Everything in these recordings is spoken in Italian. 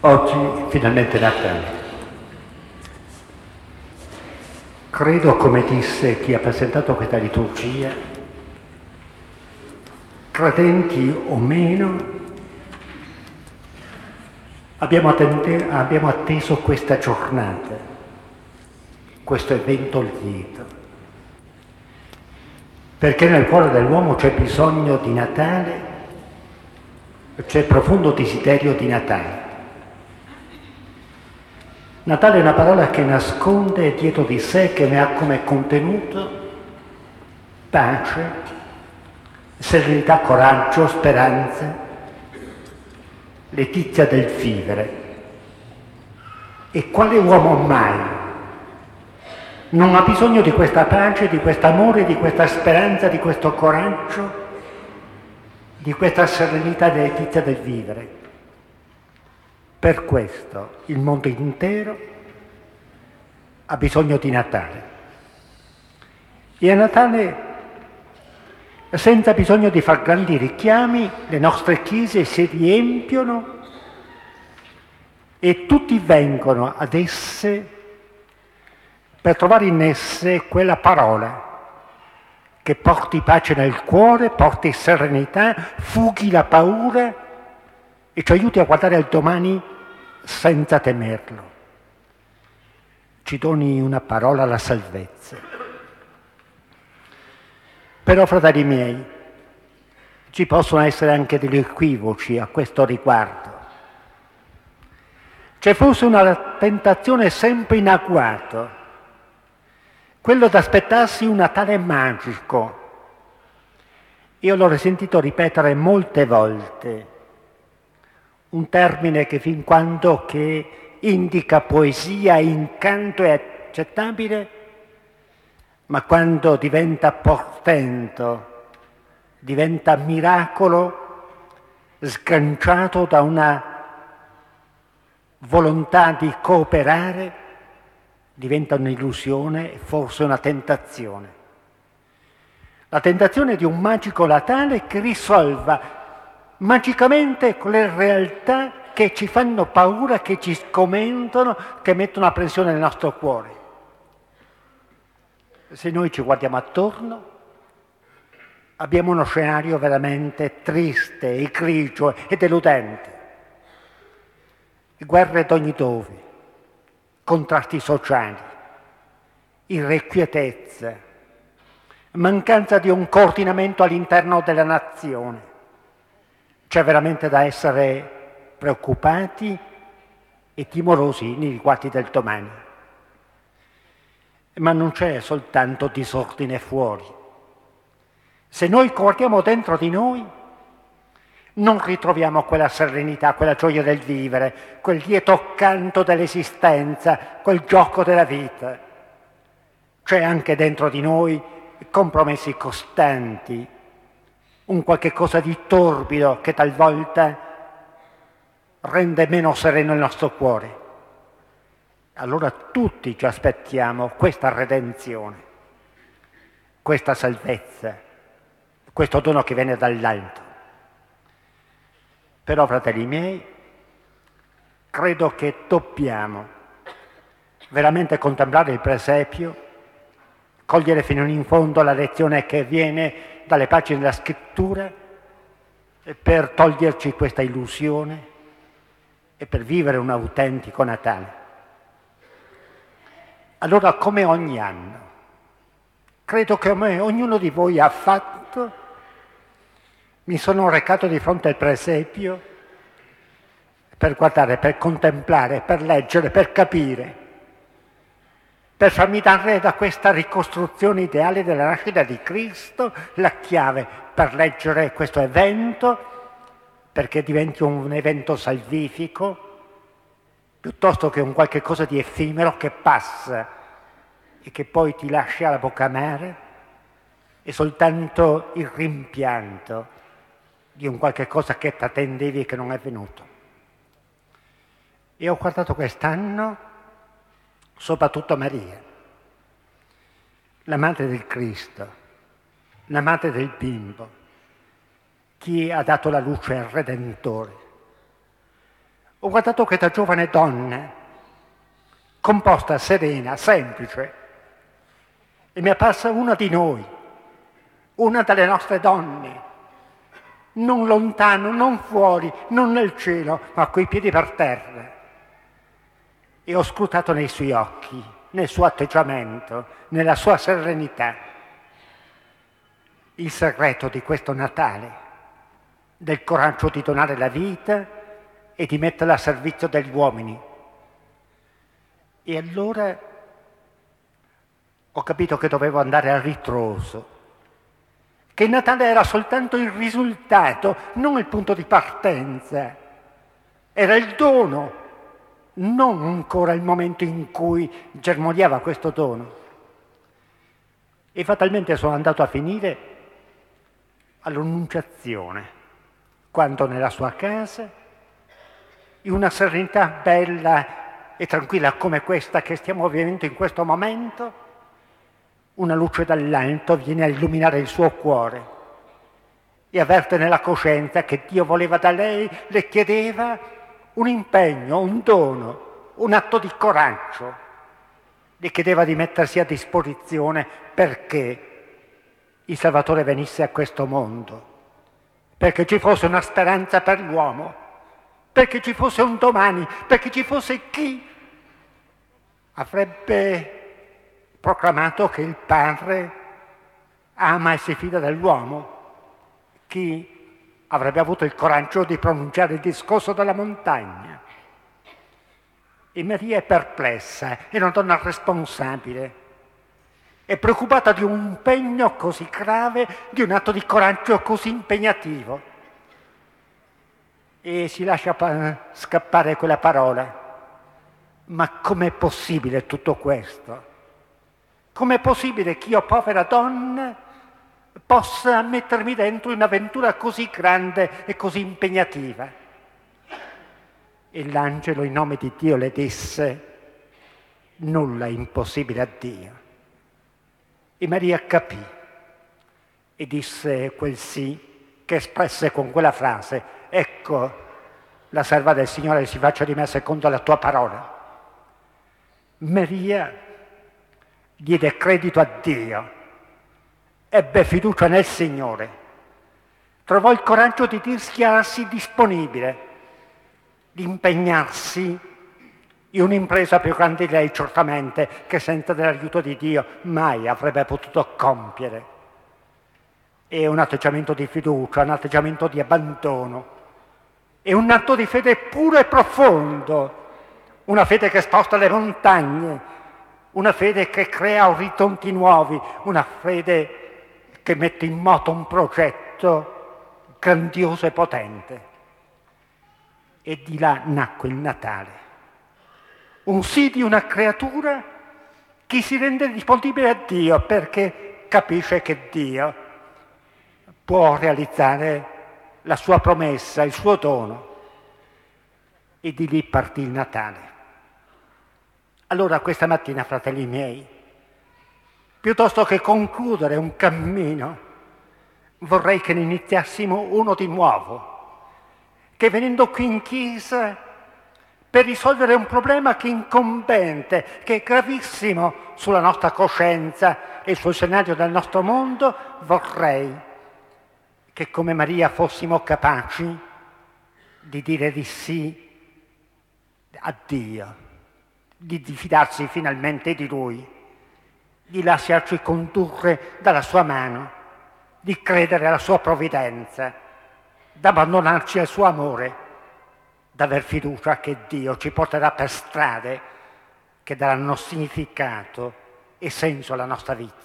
Oggi finalmente Natale. Credo, come disse chi ha presentato questa liturgia, credenti o meno, abbiamo atteso questa giornata, questo evento lieto, perché nel cuore dell'uomo c'è bisogno di Natale, c'è profondo desiderio di Natale. Natale è una parola che nasconde dietro di sé, che ne ha come contenuto pace, serenità, coraggio, speranza, letizia del vivere. E quale uomo mai non ha bisogno di questa pace, di questo amore, di questa speranza, di questo coraggio, di questa serenità e letizia del vivere? Per questo il mondo intero ha bisogno di Natale. E a Natale, senza bisogno di far grandi richiami, le nostre chiese si riempiono e tutti vengono ad esse per trovare in esse quella parola che porti pace nel cuore, porti serenità, fughi la paura e ci aiuti a guardare al domani senza temerlo. Ci doni una parola, la salvezza. Però, fratelli miei, ci possono essere anche degli equivoci a questo riguardo. C'è forse una tentazione sempre in agguato, quello di aspettarsi un Natale magico. Io l'ho sentito ripetere molte volte, un termine che fin quando che indica poesia, incanto è accettabile, ma quando diventa portento, diventa miracolo, sganciato da una volontà di cooperare, diventa un'illusione e forse una tentazione. La tentazione di un magico Natale che risolva magicamente quelle realtà che ci fanno paura, che ci scomentono, che mettono a pressione nel nostro cuore. Se noi ci guardiamo attorno, abbiamo uno scenario veramente triste, e grigio e deludente. Guerre d'ogni dove, contrasti sociali, irrequietezza, mancanza di un coordinamento all'interno della nazione. C'è veramente da essere preoccupati e timorosi nei riguardi del domani. Ma non c'è soltanto disordine fuori. Se noi guardiamo dentro di noi, non ritroviamo quella serenità, quella gioia del vivere, quel lieto canto dell'esistenza, quel gioco della vita. C'è anche dentro di noi compromessi costanti, un qualche cosa di torbido che talvolta rende meno sereno il nostro cuore. Allora tutti ci aspettiamo questa redenzione, questa salvezza, questo dono che viene dall'alto. Però, fratelli miei, credo che dobbiamo veramente contemplare il presepio, cogliere fino in fondo la lezione che viene dalle pagine della scrittura per toglierci questa illusione e per vivere un autentico Natale. Allora, come ogni anno, credo che come ognuno di voi ha fatto, mi sono recato di fronte al presepio per guardare, per contemplare, per leggere, per capire, per farmi dare da questa ricostruzione ideale della nascita di Cristo la chiave per leggere questo evento, perché diventi un evento salvifico, piuttosto che un qualche cosa di effimero che passa e che poi ti lascia la bocca amara, e soltanto il rimpianto di un qualche cosa che ti attendevi e che non è venuto. E ho guardato quest'anno soprattutto Maria, la madre del Cristo, la madre del bimbo, chi ha dato la luce al Redentore. Ho guardato questa giovane donna, composta, serena, semplice, e mi è apparsa una di noi, una delle nostre donne, non lontano, non fuori, non nel cielo, ma coi piedi per terra. E ho scrutato nei suoi occhi, nel suo atteggiamento, nella sua serenità, il segreto di questo Natale, del coraggio di donare la vita e di metterla a servizio degli uomini. E allora ho capito che dovevo andare a ritroso, che il Natale era soltanto il risultato, non il punto di partenza. Era il dono, non ancora il momento in cui germogliava questo dono. E fatalmente sono andato a finire all'Annunciazione, quando nella sua casa, in una serenità bella e tranquilla come questa che stiamo vivendo in questo momento, una luce dall'alto viene a illuminare il suo cuore e avverte nella coscienza che Dio voleva da lei, le chiedeva un impegno, un dono, un atto di coraggio. Le chiedeva di mettersi a disposizione perché il Salvatore venisse a questo mondo, perché ci fosse una speranza per l'uomo, perché ci fosse un domani, perché ci fosse chi avrebbe proclamato che il Padre ama e si fida dell'uomo, chi avrebbe avuto il coraggio di pronunciare il discorso della montagna. E Maria è perplessa, è una donna responsabile, è preoccupata di un impegno così grave, di un atto di coraggio così impegnativo. E si lascia scappare quella parola. Ma com'è possibile tutto questo? Com'è possibile che io, povera donna, possa mettermi dentro un'avventura così grande e così impegnativa? E l'angelo, in nome di Dio, le disse: nulla è impossibile a Dio. E Maria capì e disse quel sì che espresse con quella frase: ecco, la serva del Signore, si faccia di me secondo la tua parola. Maria diede credito a Dio, ebbe fiducia nel Signore, trovò il coraggio di dichiararsi disponibile, di impegnarsi in un'impresa più grande di lei, certamente, che senza l'aiuto di Dio mai avrebbe potuto compiere. È un atteggiamento di fiducia, un atteggiamento di abbandono, è un atto di fede puro e profondo, una fede che sposta le montagne, una fede che crea orizzonti nuovi, una fede che mette in moto un progetto grandioso e potente. E di là nacque il Natale. Un sì di una creatura che si rende disponibile a Dio perché capisce che Dio può realizzare la sua promessa, il suo dono. E di lì partì il Natale. Allora questa mattina, fratelli miei, piuttosto che concludere un cammino, vorrei che ne iniziassimo uno di nuovo, che venendo qui in chiesa per risolvere un problema che è incombente, che è gravissimo sulla nostra coscienza e sul scenario del nostro mondo, vorrei che come Maria fossimo capaci di dire di sì a Dio, di fidarsi finalmente di Lui, di lasciarci condurre dalla sua mano, di credere alla sua provvidenza, di abbandonarci al suo amore, di aver fiducia che Dio ci porterà per strade che daranno significato e senso alla nostra vita.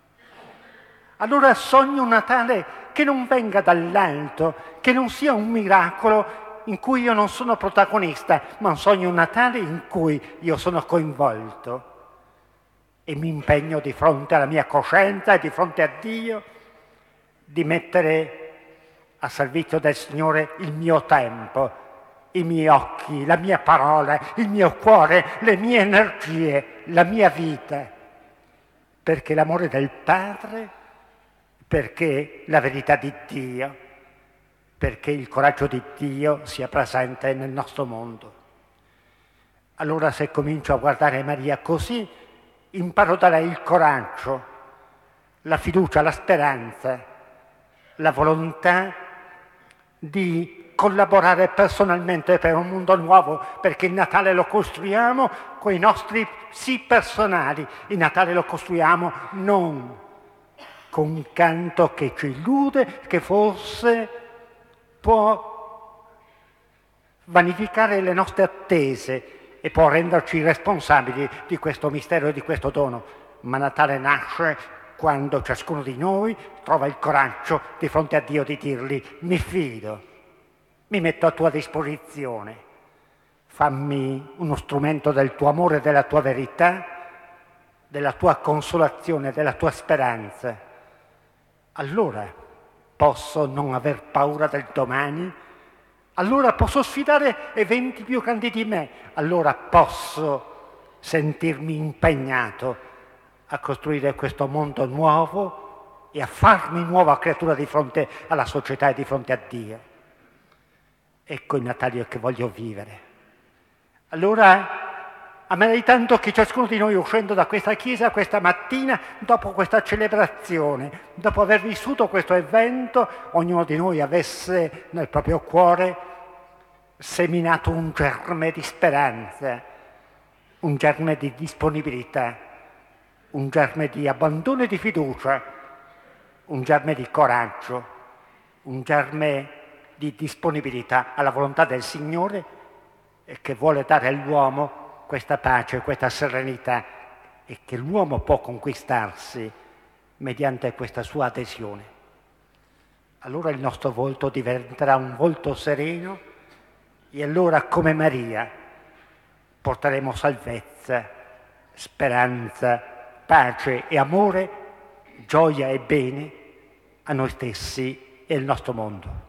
Allora sogno un Natale che non venga dall'alto, che non sia un miracolo in cui io non sono protagonista, ma sogno un Natale in cui io sono coinvolto e mi impegno di fronte alla mia coscienza e di fronte a Dio di mettere a servizio del Signore il mio tempo, i miei occhi, la mia parola, il mio cuore, le mie energie, la mia vita, perché l'amore del Padre, perché la verità di Dio perché il coraggio di Dio sia presente nel nostro mondo. Allora se comincio a guardare Maria così, imparo da lei il coraggio, la fiducia, la speranza, la volontà di collaborare personalmente per un mondo nuovo, perché il Natale lo costruiamo con i nostri sì personali, il Natale lo costruiamo non con un canto che ci illude, che forse può vanificare le nostre attese e può renderci responsabili di questo mistero e di questo dono. Ma Natale nasce quando ciascuno di noi trova il coraggio di fronte a Dio di dirgli: mi fido, mi metto a tua disposizione, fammi uno strumento del tuo amore e della tua verità, della tua consolazione, della tua speranza. Allora posso non aver paura del domani, allora posso sfidare eventi più grandi di me, allora posso sentirmi impegnato a costruire questo mondo nuovo e a farmi nuova creatura di fronte alla società e di fronte a Dio. Ecco il Natale che voglio vivere. Allora amerei tanto che ciascuno di noi, uscendo da questa chiesa questa mattina, dopo questa celebrazione, dopo aver vissuto questo evento, ognuno di noi avesse nel proprio cuore seminato un germe di speranza, un germe di disponibilità, un germe di abbandono e di fiducia, un germe di coraggio, un germe di disponibilità alla volontà del Signore, e che vuole dare all'uomo questa pace, questa serenità, e che l'uomo può conquistarsi mediante questa sua adesione. Allora il nostro volto diventerà un volto sereno, e allora, come Maria, porteremo salvezza, speranza, pace e amore, gioia e bene a noi stessi e al nostro mondo.